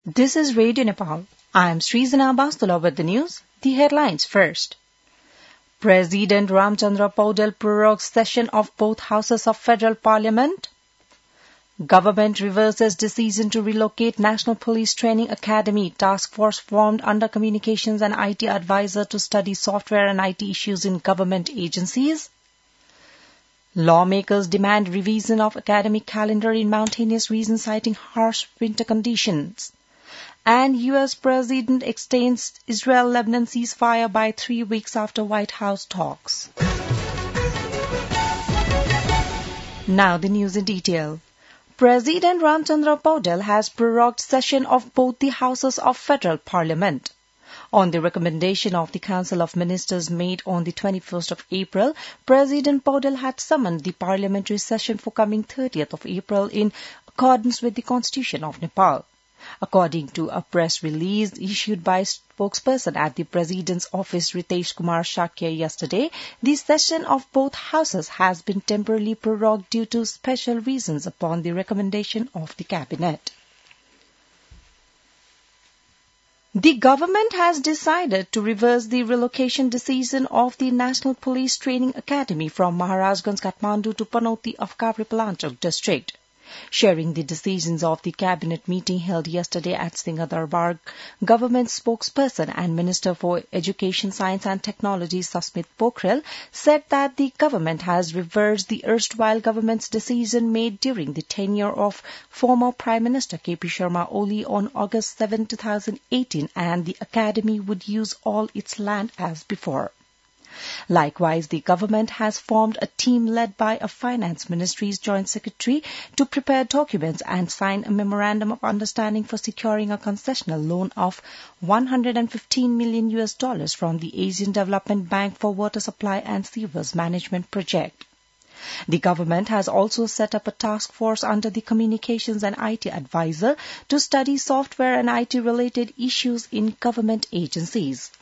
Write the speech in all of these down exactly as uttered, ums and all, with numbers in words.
This is Radio Nepal. I am Srizana Bastula with the news. The headlines first. President Ramchandra Paudel prorogues session of both houses of Federal Parliament. Government reverses decision to relocate National Police Training Academy. Task force formed under Communications and I T Advisor to study software and I T issues in government agencies. Lawmakers demand revision of academic calendar in mountainous regions citing harsh winter conditions. And U S President extends Israel-Lebanon ceasefire by three weeks after White House talks. Now the news in detail. President Ramchandra Paudel has prorogued session of both the houses of Federal Parliament. On the recommendation of the Council of Ministers made on the twenty-first of April, President Paudel had summoned the parliamentary session for coming thirtieth of April in accordance with the Constitution of Nepal. According to a press release issued by spokesperson at the President's office Ritesh Kumar Shakya yesterday, the session of both houses has been temporarily prorogued due to special reasons upon the recommendation of the Cabinet. The government has decided to reverse the relocation decision of the National Police Training Academy from Maharajganj, Kathmandu to Panauti of Kavripalachok district. Sharing the decisions of the cabinet meeting held yesterday at Singhadarbarh, government spokesperson and Minister for Education, Science and Technology Sasmit Pokhrel said that the government has reversed the erstwhile government's decision made during the tenure of former Prime Minister K P Sharma Oli on August seventh, two thousand eighteen, and the academy would use all its land as before. Likewise, the government has formed a team led by a Finance Ministry's Joint Secretary to prepare documents and sign a memorandum of understanding for securing a concessional loan of one hundred fifteen million U S dollars from the Asian Development Bank for water supply and sewers management project. The government has also set up a task force under the Communications and I T Advisor to study software and I T-related issues in government agencies.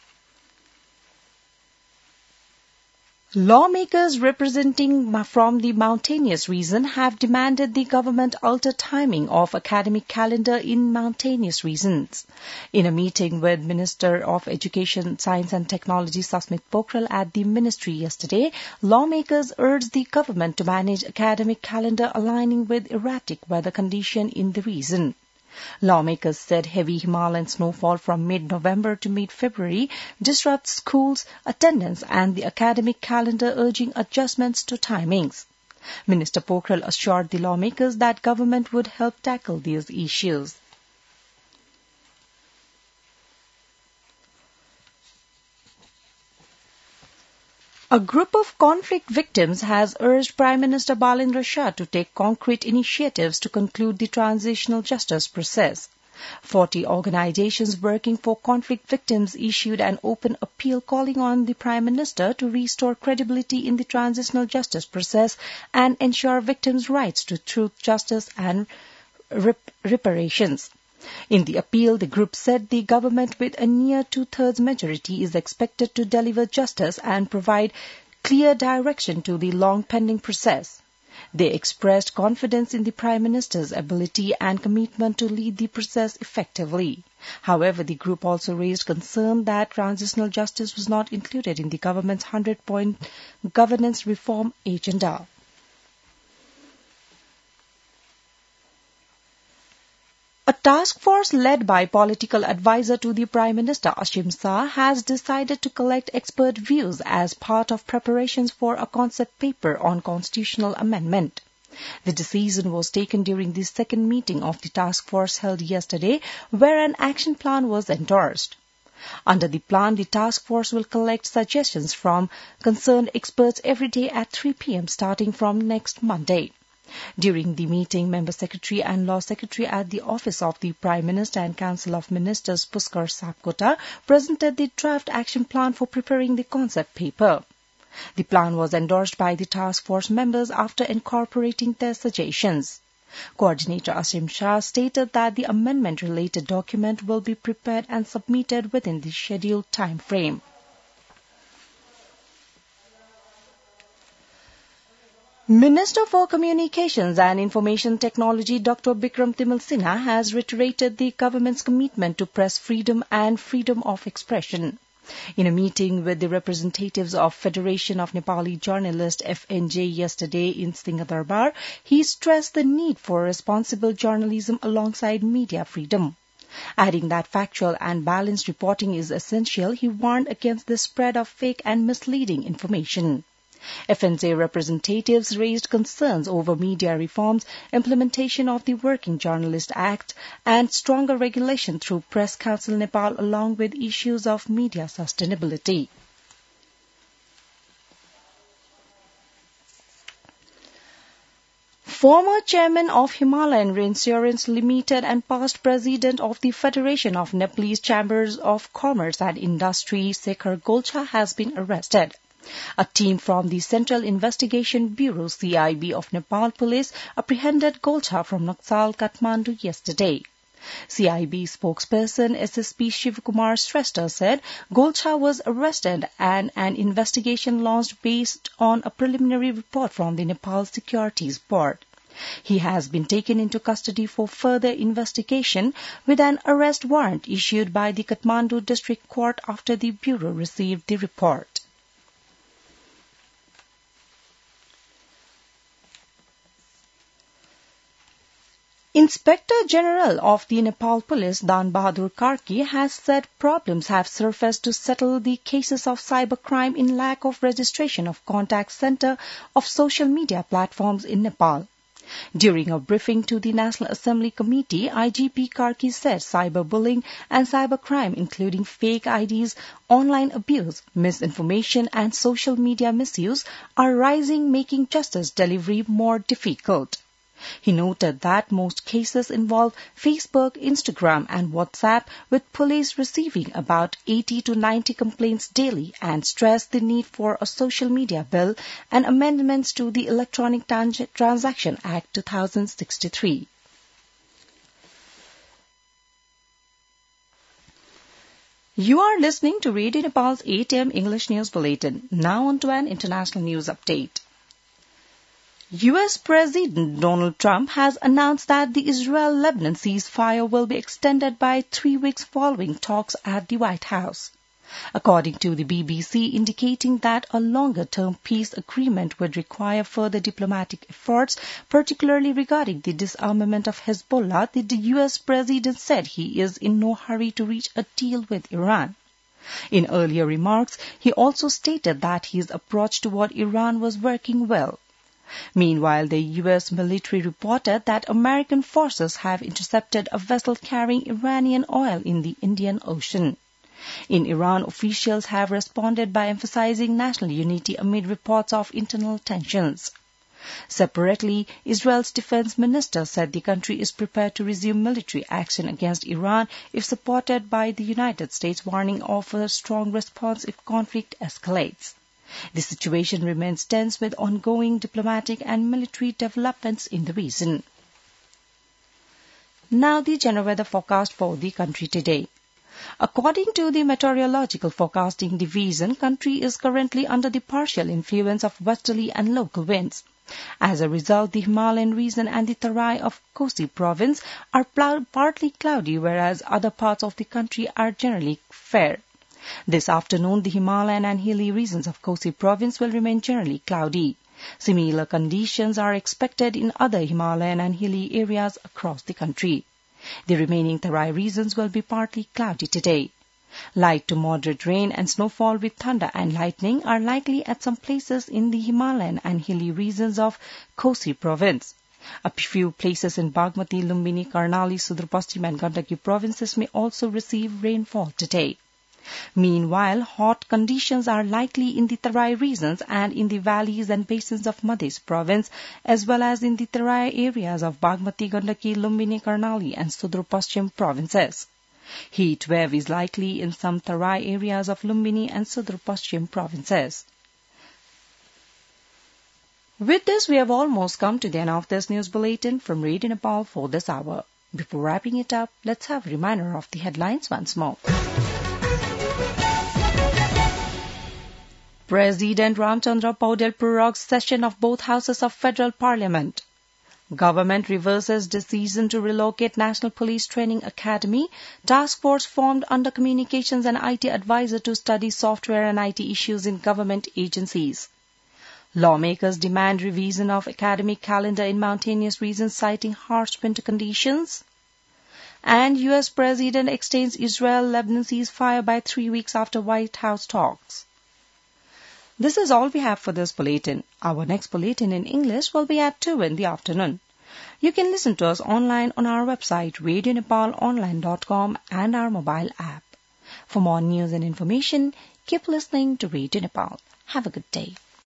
Lawmakers representing from the mountainous region have demanded the government alter timing of academic calendar in mountainous regions. In a meeting with Minister of Education, Science and Technology Sasmit Pokhrel at the ministry yesterday, lawmakers urged the government to manage academic calendar aligning with erratic weather condition in the region. Lawmakers said heavy Himalayan snowfall from mid-November to mid-February disrupts schools' attendance and the academic calendar, urging adjustments to timings. Minister Pokhrel assured the lawmakers that government would help tackle these issues. A group of conflict victims has urged Prime Minister Balendra Shah to take concrete initiatives to conclude the transitional justice process. Forty organizations working for conflict victims issued an open appeal calling on the Prime Minister to restore credibility in the transitional justice process and ensure victims' rights to truth, justice and rep- reparations. In the appeal, the group said the government with a near two-thirds majority is expected to deliver justice and provide clear direction to the long-pending process. They expressed confidence in the Prime Minister's ability and commitment to lead the process effectively. However, the group also raised concern that transitional justice was not included in the government's hundred-point governance reform agenda. A task force led by political advisor to the Prime Minister Ashim Shah has decided to collect expert views as part of preparations for a concept paper on constitutional amendment. The decision was taken during the second meeting of the task force held yesterday, where an action plan was endorsed. Under the plan, the task force will collect suggestions from concerned experts every day at three p.m. starting from next Monday. During the meeting, Member Secretary and Law Secretary at the Office of the Prime Minister and Council of Ministers Puskar Sapkota presented the draft action plan for preparing the concept paper. The plan was endorsed by the task force members after incorporating their suggestions. Coordinator Ashim Shah stated that the amendment-related document will be prepared and submitted within the scheduled time frame. Minister for Communications and Information Technology Doctor Bikram Timil Sinha has reiterated the government's commitment to press freedom and freedom of expression. In a meeting with the representatives of Federation of Nepali Journalists F N J yesterday in Singhadarbar, he stressed the need for responsible journalism alongside media freedom. Adding that factual and balanced reporting is essential, he warned against the spread of fake and misleading information. F N J representatives raised concerns over media reforms, implementation of the Working Journalist Act, and stronger regulation through Press Council Nepal, along with issues of media sustainability. Former chairman of Himalayan Reinsurance Limited and past president of the Federation of Nepalese Chambers of Commerce and Industry, Shekhar Golcha, has been arrested. A team from the Central Investigation Bureau C I B of Nepal Police apprehended Golcha from Naxal, Kathmandu yesterday. C I B spokesperson S S P Shivkumar Shrestha said Golcha was arrested and an investigation launched based on a preliminary report from the Nepal Securities Board. He has been taken into custody for further investigation with an arrest warrant issued by the Kathmandu District Court after the Bureau received the report. Inspector General of the Nepal Police, Dan Bahadur Karki, has said problems have surfaced to settle the cases of cybercrime in lack of registration of contact center of social media platforms in Nepal. During a briefing to the National Assembly Committee, I G P Karki said cyberbullying and cybercrime, including fake I Ds, online abuse, misinformation, and social media misuse, are rising, making justice delivery more difficult. He noted that most cases involve Facebook, Instagram, and WhatsApp, with police receiving about eighty to ninety complaints daily, and stressed the need for a social media bill and amendments to the Electronic Trans- Transaction Act two thousand sixty-three. You are listening to Radio Nepal's eight a m English News Bulletin. Now on to an international news update. U S President Donald Trump has announced that the Israel-Lebanon ceasefire will be extended by three weeks following talks at the White House. According to the B B C, indicating that a longer-term peace agreement would require further diplomatic efforts, particularly regarding the disarmament of Hezbollah, the U S President said he is in no hurry to reach a deal with Iran. In earlier remarks, he also stated that his approach toward Iran was working well. Meanwhile, the U S military reported that American forces have intercepted a vessel carrying Iranian oil in the Indian Ocean. In Iran, officials have responded by emphasizing national unity amid reports of internal tensions. Separately, Israel's defense minister said the country is prepared to resume military action against Iran if supported by the United States, warning of a strong response if conflict escalates. The situation remains tense with ongoing diplomatic and military developments in the region. Now the general weather forecast for the country today. According to the Meteorological Forecasting Division, country is currently under the partial influence of westerly and local winds. As a result, the Himalayan region and the Tarai of Kosi province are partly cloudy, whereas other parts of the country are generally fair. This afternoon, the Himalayan and hilly regions of Kosi province will remain generally cloudy. Similar conditions are expected in other Himalayan and hilly areas across the country. The remaining Tarai regions will be partly cloudy today. Light to moderate rain and snowfall with thunder and lightning are likely at some places in the Himalayan and hilly regions of Kosi province. A few places in Bagmati, Lumbini, Karnali, Sudar Paschim and Gandaki provinces may also receive rainfall today. Meanwhile, hot conditions are likely in the Tarai regions and in the valleys and basins of Madhya province, as well as in the Tarai areas of Bagmati, Gandaki, Lumbini, Karnali and Sudar Paschim provinces. Heat wave is likely in some Tarai areas of Lumbini and Sudar Paschim provinces. With this, we have almost come to the end of this news bulletin from Radio Nepal for this hour. Before wrapping it up, let's have a reminder of the headlines once more. President Ramchandra Paudel prorogues session of both houses of Federal Parliament. Government reverses decision to relocate National Police Training Academy. Task force formed under Communications and I T Advisor to study software and I T issues in government agencies. Lawmakers demand revision of academic calendar in mountainous regions citing harsh winter conditions. And U S President extends Israel-Lebanon ceasefire by three weeks after White House talks. This is all we have for this bulletin. Our next bulletin in English will be at two in the afternoon. You can listen to us online on our website radio nepal online dot com and our mobile app. For more news and information, keep listening to Radio Nepal. Have a good day.